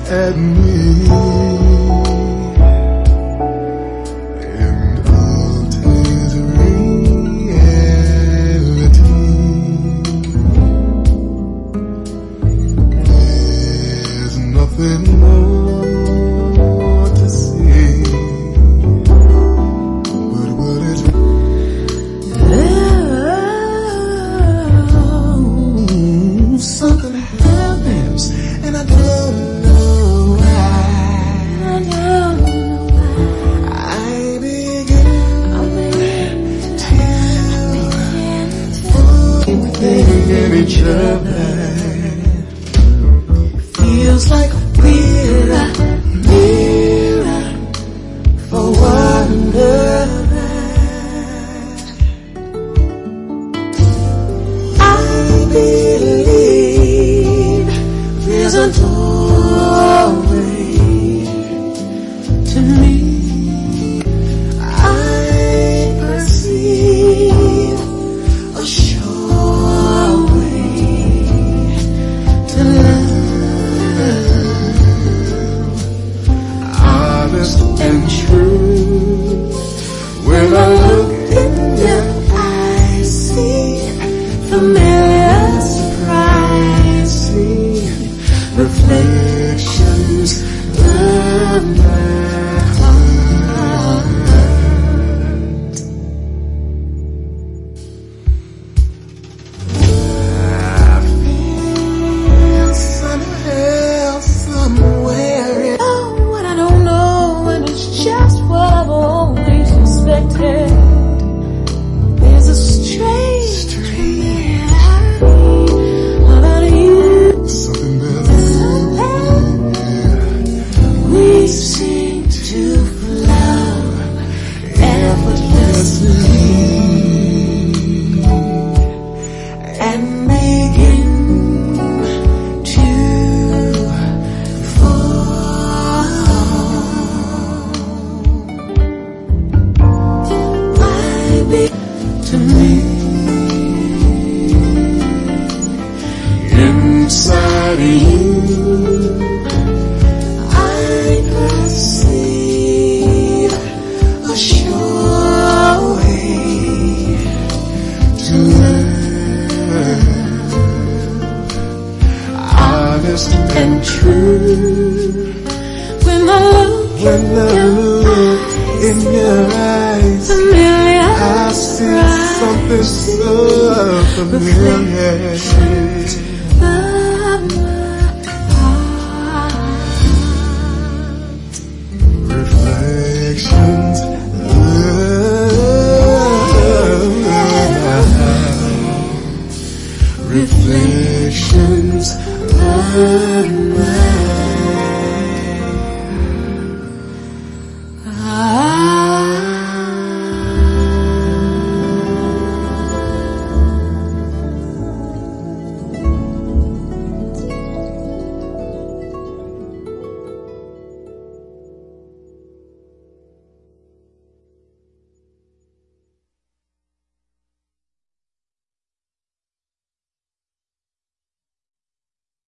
at me in altered reality. There's nothing more to say, but what is something happens and I don't know why. I begin to think in each other. Feels like we're a mirror for one another. I believe there's a doorway to me. I perceive a sure way to love, honest and true. When I look in your eyes, see familiar surprising reflections of my heart. I feel somehow, somewhere. Oh, what I don't know, and it's just what I've always suspected. There's a strange about you. Something we seem to flow effortlessly and begin to fall. To me, inside you, I perceive a sure way to love, honest and true. When I look in your eyes, I see something so familiar.